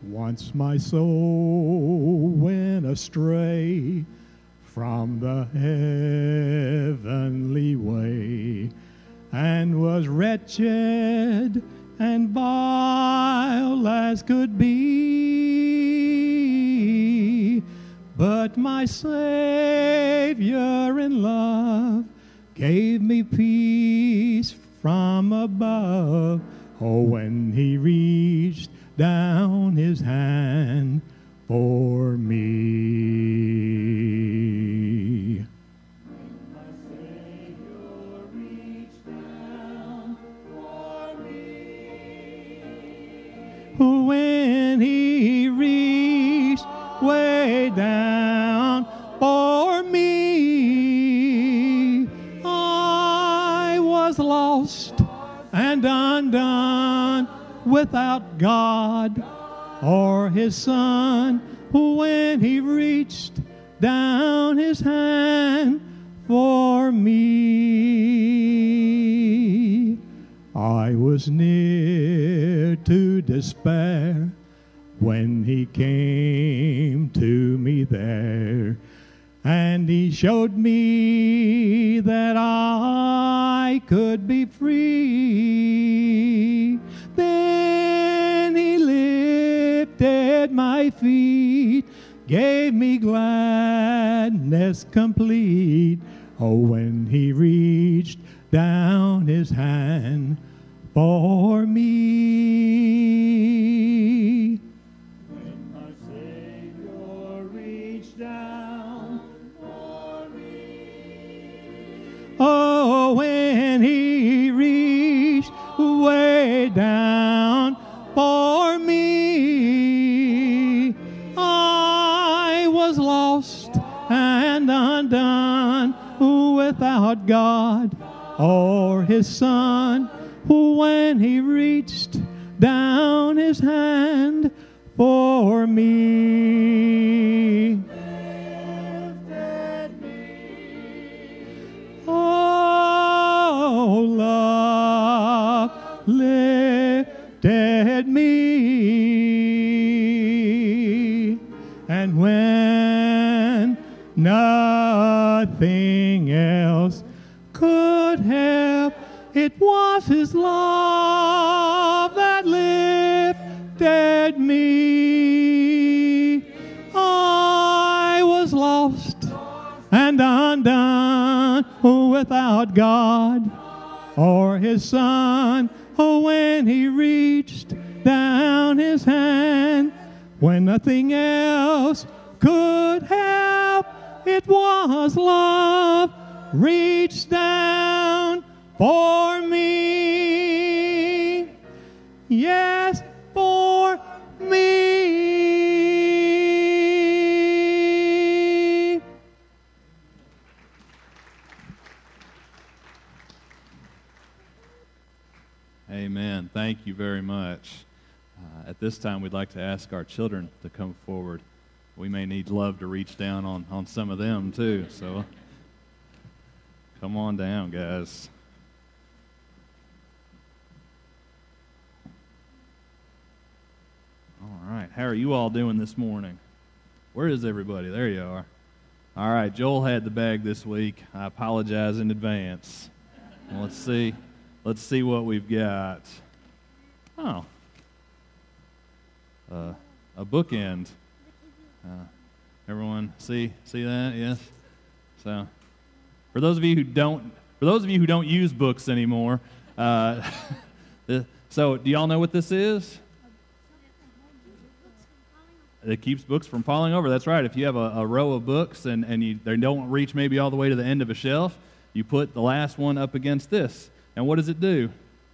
Once my soul went astray from the heavenly way, and was wretched and vile as could be. But my Savior in love gave me peace from above. Oh, when he reached down his hand for me. When my Savior reached down for me. When he reached way down for me, I was lost and undone, without God or his Son, when he reached down his hand for me. I was near to despair when he came to me there, and he showed me that I could be free. Then he lifted my feet, gave me gladness complete. Oh, when he reached down his hand for me. When my Savior reached down for me. Oh, when he reached way down for me, I was lost and undone, without God or his Son, when he reached down his hand for me. Lifted me. Oh, love lifted me. And when nothing else could help, it was his love that lifted me. I was lost and undone, without God or his Son, when he reached down his hand. When nothing else could help, it was love reached down for me. Yes, for me. Amen. Thank you very much. At this time, we'd like to ask our children to come forward. We may need love to reach down on some of them, too. So come on down, guys. All right. How are you all doing this morning? Where is everybody? There you are. All right. Joel had the bag this week. I apologize in advance. Well, let's see what we've got. Oh. A bookend. Everyone see that? Yes. So, for those of you who don't use books anymore, so do y'all know what this is? It keeps books from falling over. That's right. If you have a row of books and they don't reach maybe all the way to the end of a shelf, you put the last one up against this. And what does it do?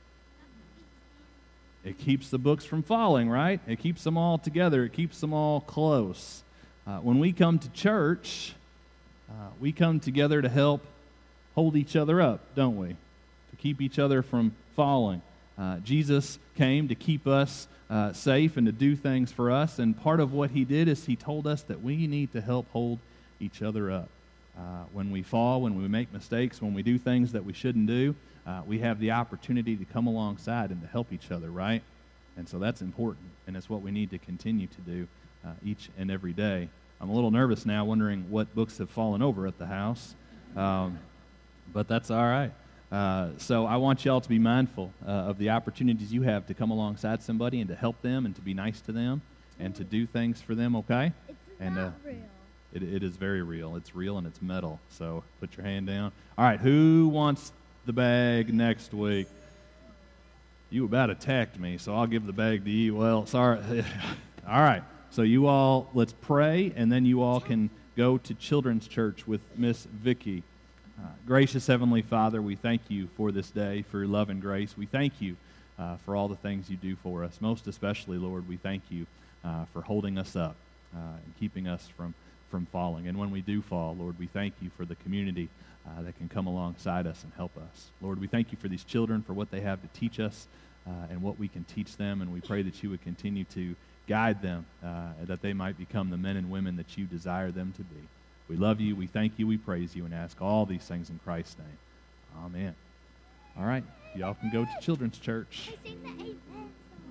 It keeps the books from falling, right? It keeps them all together. It keeps them all close. When we come to church, we come together to help hold each other up, don't we? To keep each other from falling. Jesus came to keep us safe and to do things for us, and part of what he did is he told us that we need to help hold each other up. When we fall, when we make mistakes, when we do things that we shouldn't do, we have the opportunity to come alongside and to help each other, right? And so that's important, and it's what we need to continue to do each and every day. I'm a little nervous now, wondering what books have fallen over at the house, but that's all right. So I want you all to be mindful of the opportunities you have to come alongside somebody and to help them and to be nice to them and to do things for them, okay? It's not real. It is very real. It's real and it's metal. So put your hand down. All right, who wants the bag next week? You about attacked me, so I'll give the bag to you. Well, sorry. All right. So you all, let's pray, and then you all can go to Children's Church with Miss Vicky. Gracious Heavenly Father, we thank you for this day, for your love and grace. We thank you for all the things you do for us. Most especially, Lord, we thank you for holding us up and keeping us from falling. And when we do fall, Lord, we thank you for the community that can come alongside us and help us. Lord, we thank you for these children, for what they have to teach us and what we can teach them. And we pray that you would continue to guide them, that they might become the men and women that you desire them to be. We love you, we thank you, we praise you, and ask all these things in Christ's name. Amen. All right, y'all can go to Children's Church. I sing the 8 song.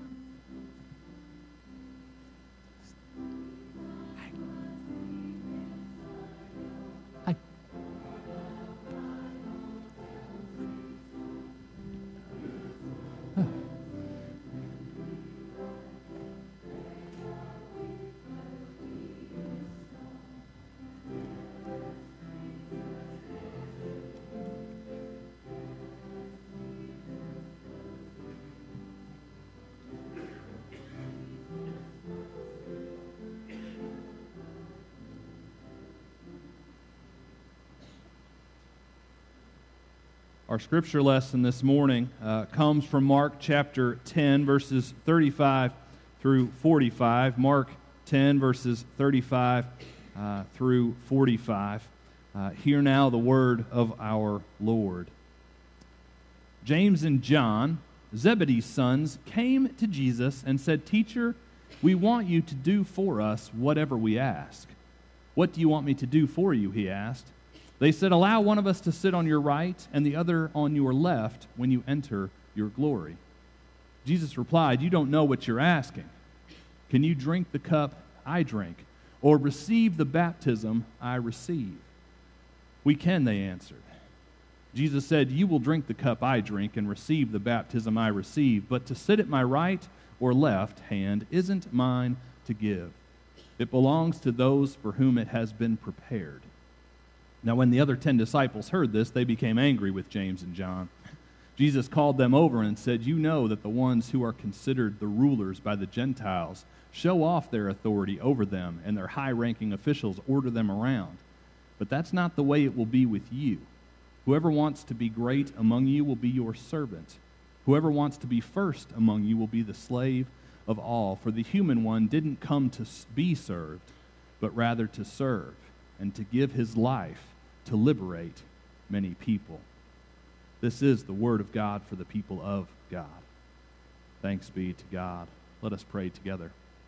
Hi. Our scripture lesson this morning comes from Mark chapter 10, verses 35 through 45. Mark 10, verses 35 through 45. Hear now the word of our Lord. James and John, Zebedee's sons, came to Jesus and said, "Teacher, we want you to do for us whatever we ask." "What do you want me to do for you?" he asked. They said, "Allow one of us to sit on your right and the other on your left when you enter your glory." Jesus replied, "You don't know what you're asking. Can you drink the cup I drink, or receive the baptism I receive?" "We can," they answered. Jesus said, "You will drink the cup I drink and receive the baptism I receive, but to sit at my right or left hand isn't mine to give. It belongs to those for whom it has been prepared." Now when the other 10 disciples heard this, they became angry with James and John. Jesus called them over and said, "You know that the ones who are considered the rulers by the Gentiles show off their authority over them, and their high-ranking officials order them around. But that's not the way it will be with you. Whoever wants to be great among you will be your servant. Whoever wants to be first among you will be the slave of all. For the human one didn't come to be served, but rather to serve, and to give his life to liberate many people." This is the word of God for the people of God. Thanks be to God. Let us pray together.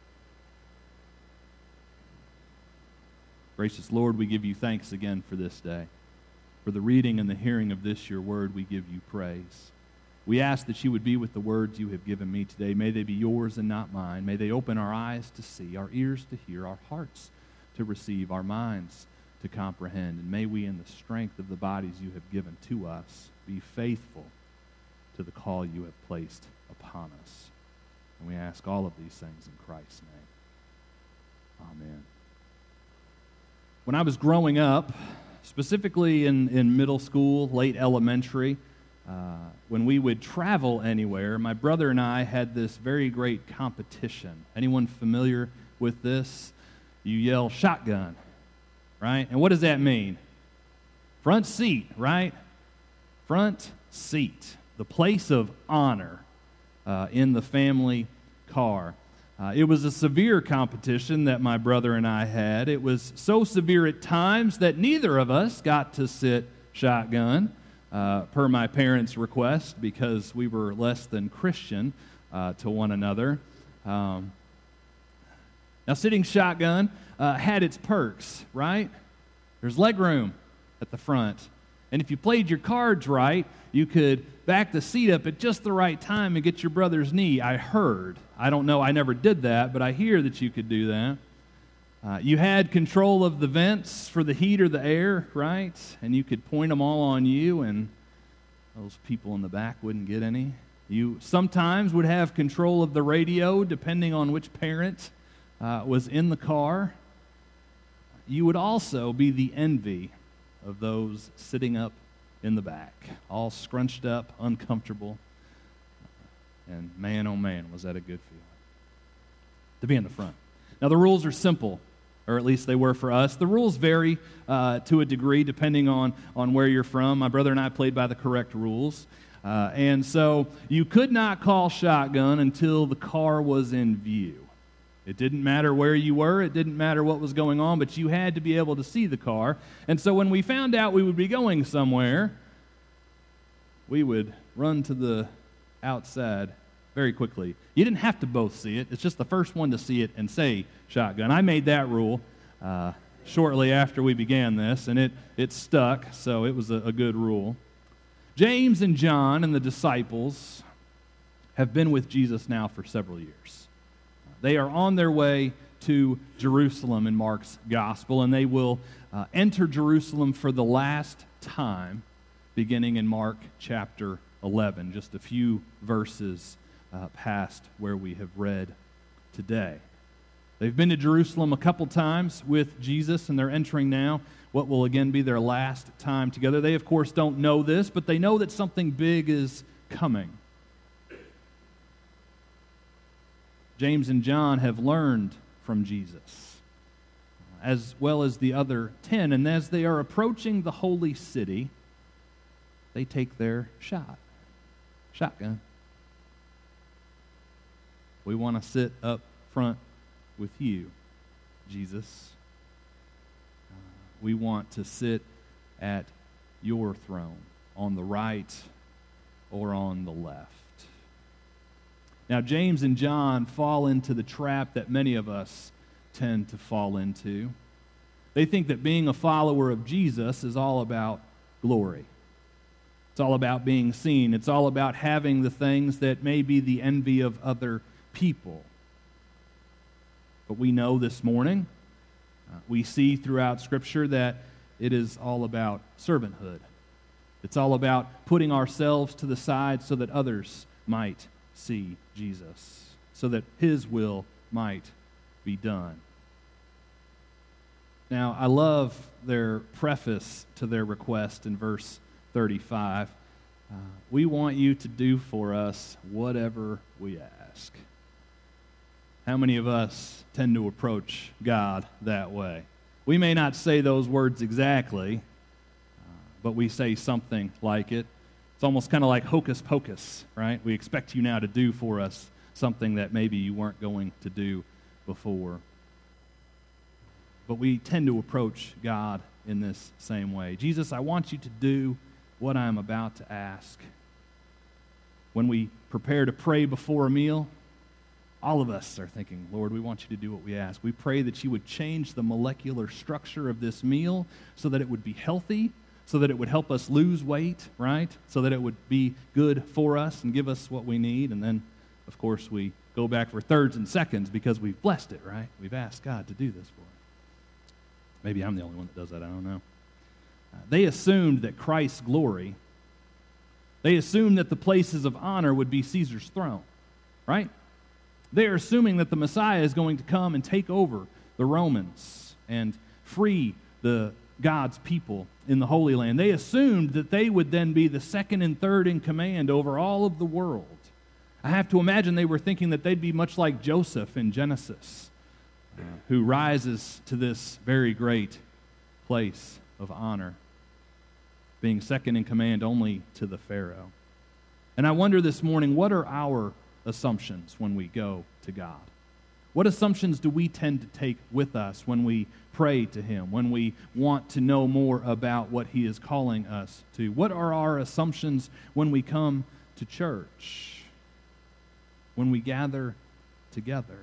Gracious Lord, we give you thanks again for this day. For the reading and the hearing of this, your word, we give you praise. We ask that you would be with the words you have given me today. May they be yours and not mine. May they open our eyes to see, our ears to hear, our hearts to receive, our minds to comprehend. And may we, in the strength of the bodies you have given to us, be faithful to the call you have placed upon us. And we ask all of these things in Christ's name. Amen. When I was growing up, specifically in middle school, late elementary, when we would travel anywhere, my brother and I had this very great competition. Anyone familiar with this? You yell shotgun, right? And what does that mean? Front seat, right? Front seat, the place of honor in the family car. It was a severe competition that my brother and I had. It was so severe at times that neither of us got to sit shotgun, per my parents' request, because we were less than Christian to one another. Now, sitting shotgun had its perks, right? There's leg room at the front, And if you played your cards right, you could back the seat up at just the right time and get your brother's knee. I heard. I don't know. I never did that, but I hear that you could do that. You had control of the vents for the heat or the air, right? And you could point them all on you, and those people in the back wouldn't get any. You sometimes would have control of the radio, depending on which parent was in the car. You would also be the envy of those sitting up in the back, all scrunched up, uncomfortable. And man, oh man, was that a good feeling to be in the front. Now, the rules are simple, or at least they were for us. The rules vary to a degree depending on where you're from. My brother and I played by the correct rules. And so you could not call shotgun until the car was in view. It didn't matter where you were. It didn't matter what was going on, but you had to be able to see the car. And so when we found out we would be going somewhere, we would run to the outside very quickly. You didn't have to both see it. It's just the first one to see it and say shotgun. I made that rule shortly after we began this, and it stuck, so it was a good rule. James and John and the disciples have been with Jesus now for several years. They are on their way to Jerusalem in Mark's gospel, and they will enter Jerusalem for the last time, beginning in Mark chapter 11, just a few verses past where we have read today. They've been to Jerusalem a couple times with Jesus, and they're entering now what will again be their last time together. They, of course, don't know this, but they know that something big is coming. James and John have learned from Jesus, as well as the other 10, and as they are approaching the holy city, they take their shotgun. We want to sit up front with you, Jesus. We want to sit at your throne, on the right or on the left. Now, James and John fall into the trap that many of us tend to fall into. They think that being a follower of Jesus is all about glory. It's all about being seen. It's all about having the things that may be the envy of other people. But we know this morning, we see throughout Scripture that it is all about servanthood. It's all about putting ourselves to the side so that others might see Jesus, so that His will might be done. Now, I love their preface to their request in verse 35. We want you to do for us whatever we ask. How many of us tend to approach God that way? We may not say those words exactly, but we say something like it. It's almost kind of like hocus pocus, right? We expect you now to do for us something that maybe you weren't going to do before. But we tend to approach God in this same way. Jesus, I want you to do what I'm about to ask. When we prepare to pray before a meal, all of us are thinking, Lord, we want you to do what we ask. We pray that you would change the molecular structure of this meal so that it would be healthy, so that it would help us lose weight, right? So that it would be good for us and give us what we need. And then, of course, we go back for thirds and seconds because we've blessed it, right? We've asked God to do this for us. Maybe I'm the only one that does that, I don't know. They assumed that Christ's glory, they assumed that the places of honor would be Caesar's throne, right? They're assuming that the Messiah is going to come and take over the Romans and free God's people in the Holy Land. They assumed that they would then be the second and third in command over all of the world. I have to imagine they were thinking that they'd be much like Joseph in Genesis, who rises to this very great place of honor, being second in command only to the Pharaoh. And I wonder this morning, what are our assumptions when we go to God? What assumptions do we tend to take with us when we pray to Him, when we want to know more about what He is calling us to? What are our assumptions when we come to church, when we gather together?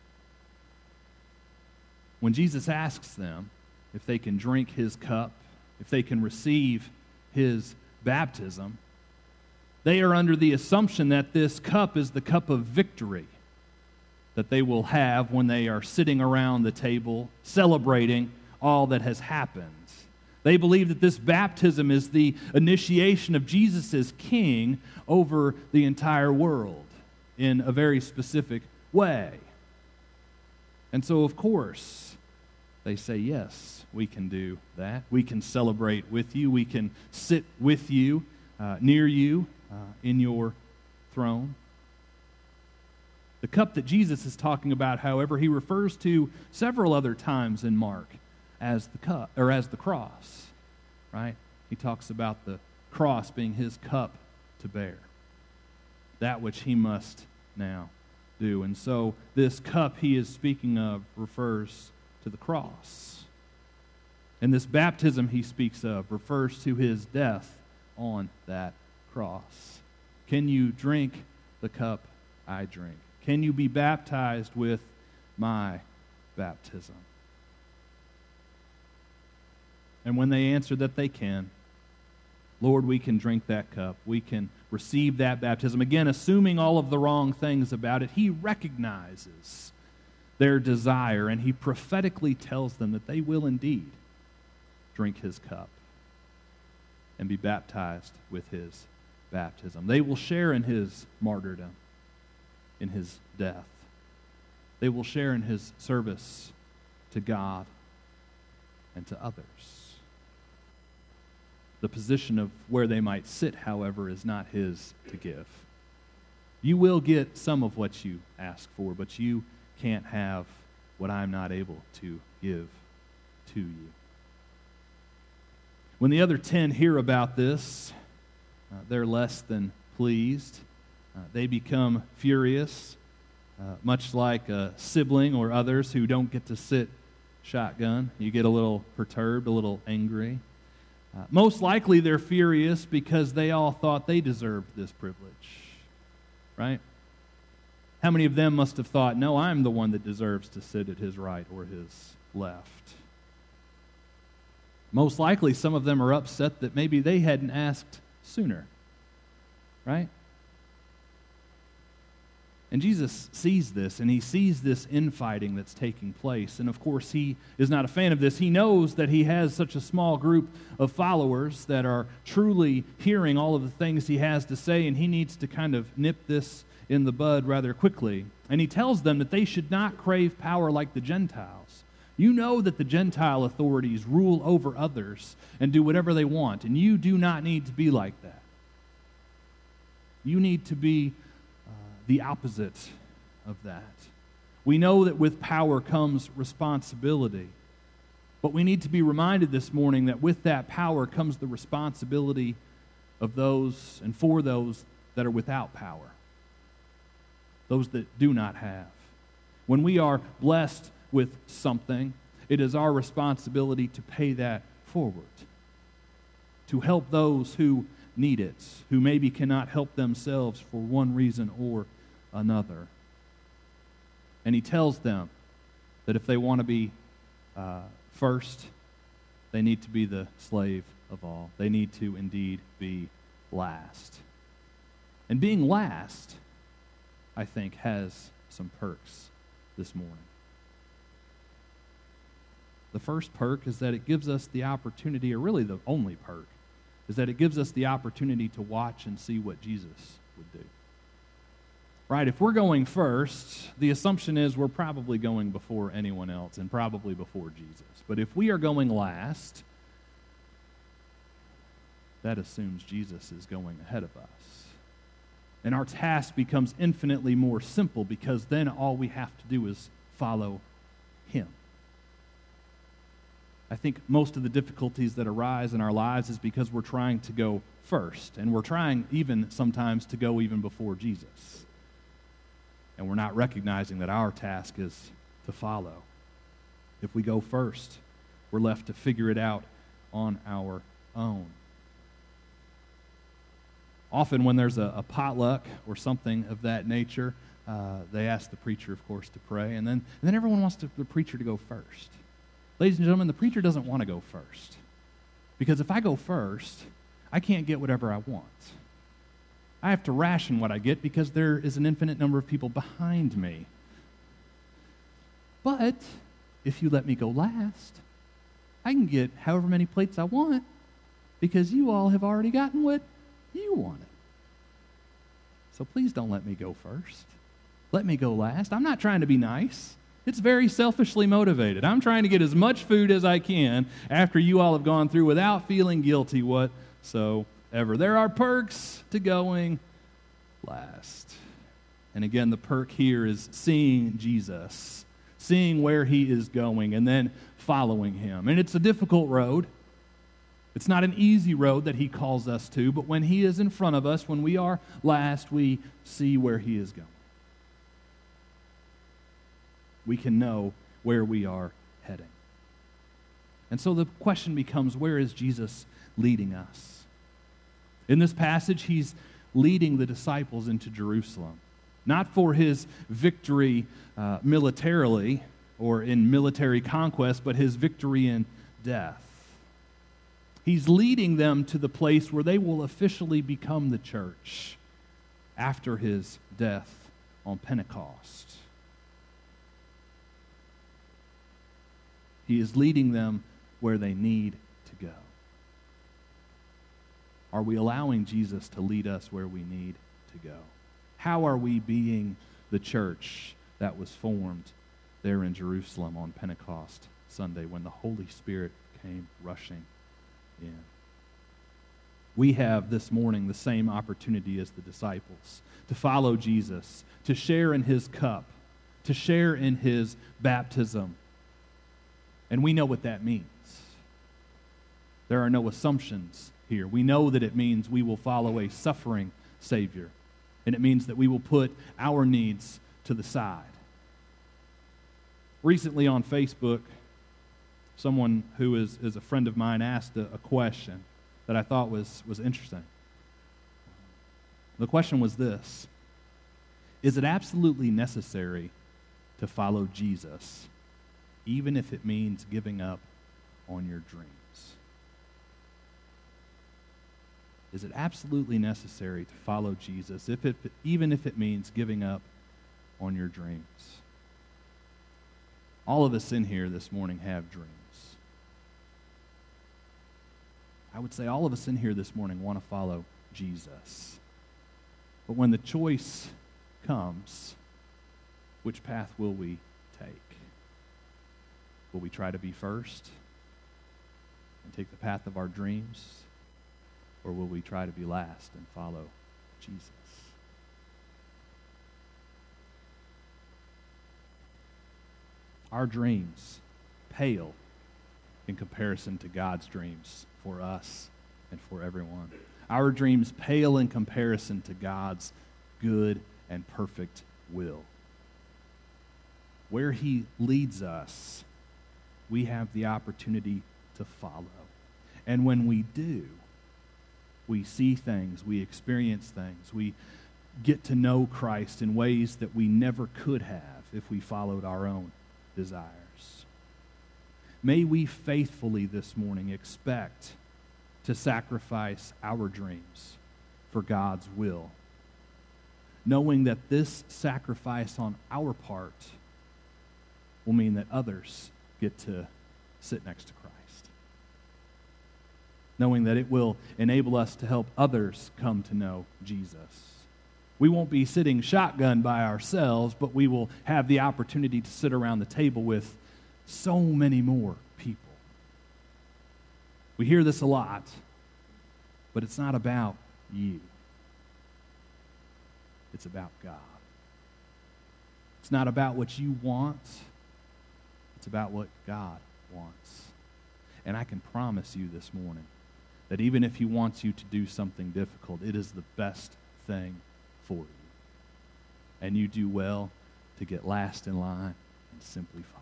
When Jesus asks them if they can drink His cup if they can receive his baptism, they are under the assumption that this cup is the cup of victory that they will have when they are sitting around the table celebrating all that has happened. They believe that this baptism is the initiation of Jesus as king over the entire world in a very specific way. And so, of course, they say, yes, we can do that. We can celebrate with you. We can sit with you, near you, in your throne. The cup that Jesus is talking about, however, he refers to several other times in Mark as the cup, or as the cross, right? He talks about the cross being his cup to bear, that which he must now do. And so this cup he is speaking of refers to the cross. And this baptism he speaks of refers to his death on that cross. Can you drink the cup I drink? Can you be baptized with my baptism? And when they answer that they can, Lord, we can drink that cup. We can receive that baptism. Again, assuming all of the wrong things about it, he recognizes their desire, and he prophetically tells them that they will indeed drink his cup and be baptized with his baptism. They will share in his martyrdom, in his death. They will share in his service to God and to others. The position of where they might sit, however, is not his to give. You will get some of what you ask for, but you can't have what I'm not able to give to you. When the other 10 hear about this, they're less than pleased. They become furious, much like a sibling or others who don't get to sit shotgun. You get a little perturbed, a little angry. Most likely they're furious because they all thought they deserved this privilege, right? How many of them must have thought, no, I'm the one that deserves to sit at his right or his left? Most likely some of them are upset that maybe they hadn't asked sooner, right? And Jesus sees this, and he sees this infighting that's taking place. And of course, he is not a fan of this. He knows that he has such a small group of followers that are truly hearing all of the things he has to say, and he needs to kind of nip this in the bud rather quickly. And he tells them that they should not crave power like the Gentiles. You know that the Gentile authorities rule over others and do whatever they want, and you do not need to be like that. You need to be the opposite of that. We know that with power comes responsibility, but we need to be reminded this morning that with that power comes the responsibility of those and for those that are without power, those that do not have. When we are blessed with something, it is our responsibility to pay that forward, to help those who need it, who maybe cannot help themselves for one reason or another. And he tells them that if they want to be first, they need to be the slave of all. They need to indeed be last. And being last, I think, has some perks this morning. The first perk is that it gives us the opportunity, or really the only perk, is that it gives us the opportunity to watch and see what Jesus would do. Right, if we're going first, the assumption is we're probably going before anyone else and probably before Jesus. But if we are going last, that assumes Jesus is going ahead of us. And our task becomes infinitely more simple because then all we have to do is follow him. I think most of the difficulties that arise in our lives is because we're trying to go first, and we're trying even sometimes to go even before Jesus. And we're not recognizing that our task is to follow. If we go first, we're left to figure it out on our own. Often when there's a potluck or something of that nature, they ask the preacher, of course, to pray, and then everyone wants the preacher to go first. Ladies and gentlemen, the preacher doesn't want to go first. Because if I go first, I can't get whatever I want. I have to ration what I get because there is an infinite number of people behind me. But if you let me go last, I can get however many plates I want because you all have already gotten what you wanted. So please don't let me go first. Let me go last. I'm not trying to be nice. It's very selfishly motivated. I'm trying to get as much food as I can after you all have gone through without feeling guilty whatsoever. There are perks to going last. And again, the perk here is seeing Jesus, seeing where he is going, and then following him. And it's a difficult road. It's not an easy road that he calls us to, but when he is in front of us, when we are last, we see where he is going. We can know where we are heading. And so the question becomes, where is Jesus leading us? In this passage, he's leading the disciples into Jerusalem, not for his victory militarily or in military conquest, but his victory in death. He's leading them to the place where they will officially become the church after his death on Pentecost. He is leading them where they need to go. Are we allowing Jesus to lead us where we need to go? How are we being the church that was formed there in Jerusalem on Pentecost Sunday when the Holy Spirit came rushing in? We have this morning the same opportunity as the disciples to follow Jesus, to share in his cup, to share in his baptism. And we know what that means. There are no assumptions here. We know that it means we will follow a suffering Savior. And it means that we will put our needs to the side. Recently on Facebook, someone who is a friend of mine asked a question that I thought was interesting. The question was this: is it absolutely necessary to follow Jesus, even if it means giving up on your dreams? Is it absolutely necessary to follow Jesus, even if it means giving up on your dreams? All of us in here this morning have dreams. I would say all of us in here this morning want to follow Jesus. But when the choice comes, which path will we take? Will we try to be first and take the path of our dreams? Or will we try to be last and follow Jesus? Our dreams pale in comparison to God's dreams for us and for everyone. Our dreams pale in comparison to God's good and perfect will. Where he leads us, we have the opportunity to follow. And when we do, we see things, we experience things, we get to know Christ in ways that we never could have if we followed our own desires. May we faithfully this morning expect to sacrifice our dreams for God's will, knowing that this sacrifice on our part will mean that others get to sit next to Christ. Knowing that it will enable us to help others come to know Jesus. We won't be sitting shotgun by ourselves, but we will have the opportunity to sit around the table with so many more people. We hear this a lot, but it's not about you. It's about God. It's not about what you want. It's about what God wants. And I can promise you this morning that even if he wants you to do something difficult, it is the best thing for you. And you do well to get last in line and simply follow.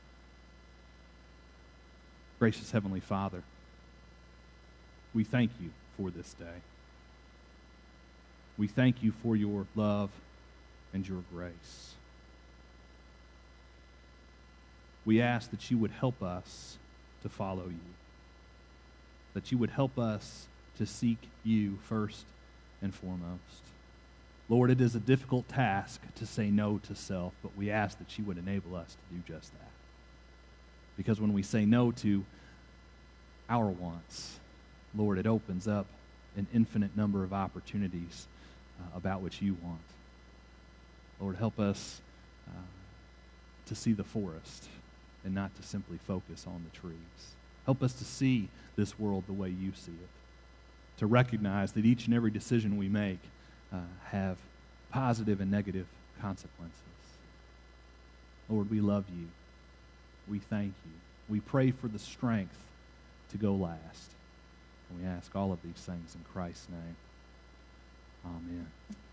Gracious Heavenly Father, we thank you for this day. We thank you for your love and your grace. We ask that you would help us to follow you. that you would help us to seek you first and foremost. Lord, it is a difficult task to say no to self, but we ask that you would enable us to do just that. Because when we say no to our wants, Lord, it opens up an infinite number of opportunities about what you want. Lord, help us to see the forest and not to simply focus on the trees. Help us to see this world the way you see it, to recognize that each and every decision we make have positive and negative consequences. Lord, we love you. We thank you. We pray for the strength to go last. And we ask all of these things in Christ's name. Amen.